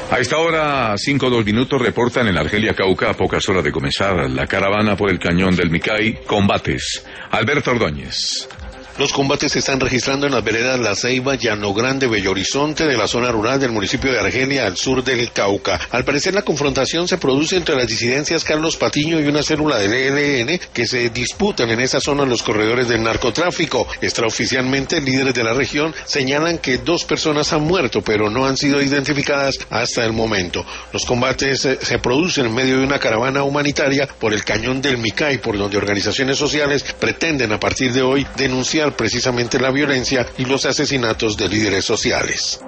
A esta hora, 5:02, reportan en Argelia, Cauca, a pocas horas de comenzar la caravana por el cañón del Micay, combates. Alberto Ordóñez. Los combates se están registrando en las veredas La Ceiba, Llano Grande, Bello Horizonte, de la zona rural del municipio de Argelia, al sur del Cauca. Al parecer, la confrontación se produce entre las disidencias Carlos Patiño y una célula del ELN que se disputan en esa zona los corredores del narcotráfico. Extraoficialmente, líderes de la región señalan que 2 personas han muerto, pero no han sido identificadas hasta el momento. Los combates se producen en medio de una caravana humanitaria por el cañón del Micay, por donde organizaciones sociales pretenden a partir de hoy denunciar precisamente la violencia y los asesinatos de líderes sociales.